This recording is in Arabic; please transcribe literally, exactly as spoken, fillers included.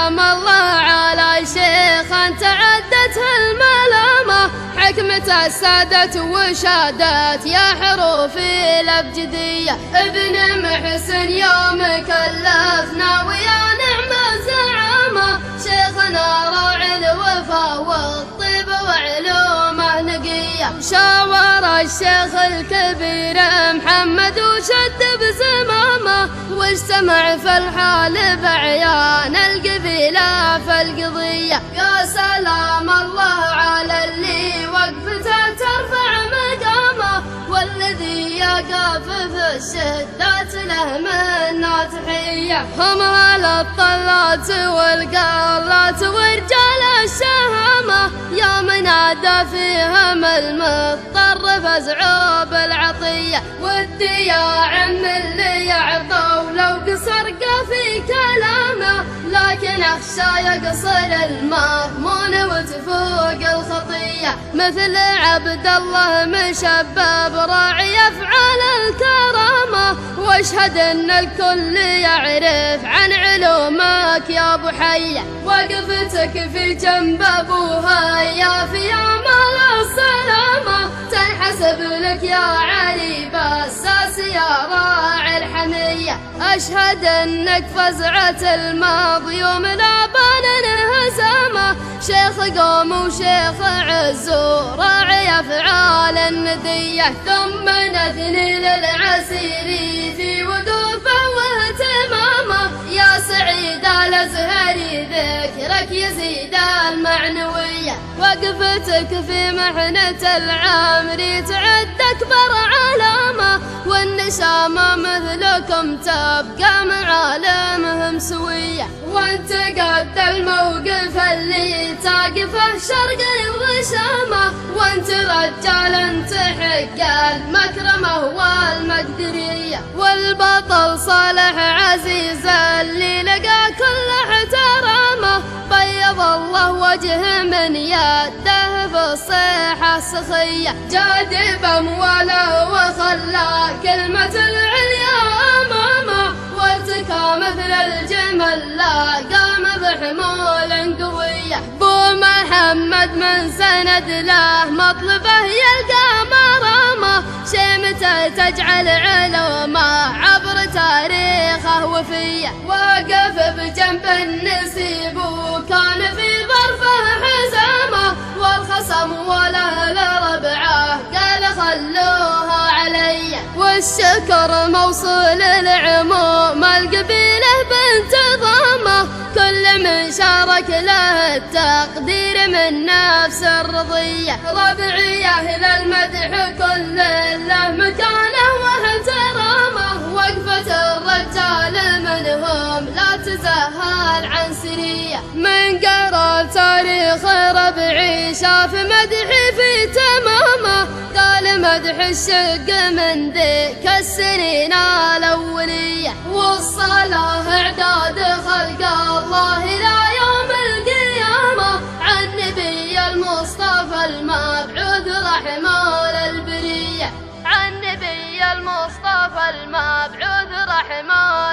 سلام الله على شيخ تعدته الملامة، حكمة السادة وشادت يا حروفي الأبجدية. ابن محسن يوم كلفنا ويا نعم الزعامة، شيخنا راعي الوفا والطيب وعلومه نقية. شاور الشيخ الكبير محمد وشد بزمامه، واجتمع في الحال بعيان القبيلة في القضية. يا سلام الله على اللي وقفته ترفع مقامه، والذي يقف في الشدات له منا تحية. هم الطلات والقالات ورجال الشهامة، يا منادى فيهم المضطر فزعوا بالعطية. ودي يا عم اللي يعطوا لو قصر في كلامه، لكن اخشى يقصر المهمون وتفوق الخطية. مثل عبد الله مشبب راعي افعال الكرامة، واشهد ان الكل يعرف عن علومك يا ابو حية. وقفتك في جنب ابوها يا في امال السلامة، تنحسب لك يا علي بساس يا راعي الحمية. اشهد انك فزعة الماضي يوم لابان انهزامه، شيخ قوم وشيخ عز وراعي افعال الندية. ثم نثني للعسيري في وقوفه واهتمامه، يا سعيد الازهري ذكرك يزيد المعنوية. وقفتك في محنة العامري تعد اكبر علامة، والنشامة مثلكم تبقى معالمهم سوية. وانت قد الموقف اللي تقفه شرق الغشامة، وانت رجال تحق المكرمة والمقدرية. والبطل صالح عزيز اللي لقى كل احترامه، بيض الله وجهه من يده في الصيحة السخية. جاد بامواله وخلى كلمة العليا امامه، والتقى مثل الجمل لا قام بحمول قوية. بو محمد من سند له مطلبه يلقى مرامه، شيمته تجعل علومه عبر تاريخه وفيه. وقف بجنب النسيب وكان في ظرفه حزامه، والخصم والاهل ربعه قال خلوها علي. والشكر موصول العموم القبيله بانتظامه، كل من شارك له التقدير من نفس الرضيه. ربعي اهل المدح كل له مكانه واحترامه، وقفه الرجال منهم لا تزهل عن سريه. من قرا تاريخ ربعي شاف مدحي في تمامه، قال مدح الشق من ذيك السنين الاوليه. والصلاه اعداد خلق الله الى يوم القيامه، عن نبي المصطفى المبعوث رحمه للبريه. عن نبي المصطفى المبعوث رحمه